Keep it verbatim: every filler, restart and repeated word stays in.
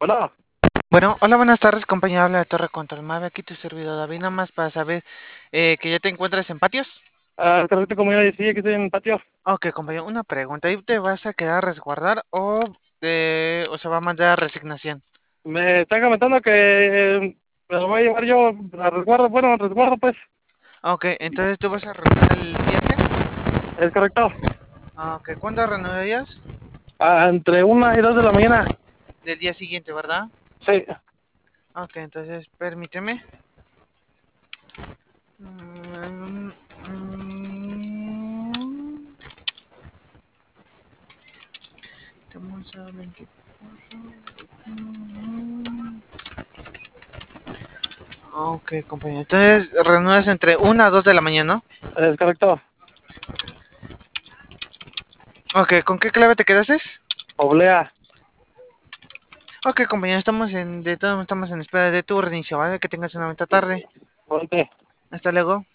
Bueno, Bueno, hola, buenas tardes, compañero. Habla de Torre Control Mave. Aquí tu servidor David, nada más para saber eh, que ya te encuentras en patios. ah, correcto, como ya decía, que estoy en el patio. Ok, compañero, una pregunta. ¿Ahí te vas a quedar a resguardar o, eh, o se va a mandar a resignación? Me están comentando que me lo voy a llevar yo a resguardo. Bueno, a resguardo, pues. Ok, entonces tú vas a renovar el viaje. Es correcto. Ok, ¿cuándo renovarías? Ah, entre una y dos de la mañana. Del día siguiente, ¿verdad? Sí. Ok, entonces permíteme. Mm, mm, Estamos a veinticuatro. Mm, Ok, compañero. Entonces reanudas entre una a dos de la mañana, Es correcto. ¿no? Ok, ¿con qué clave te quedaste? Oblea. Ok, compañero, estamos en, de todos estamos en espera de tu reinicio, ¿vale? Que tengas una bonita tarde. Ponte. Hasta luego.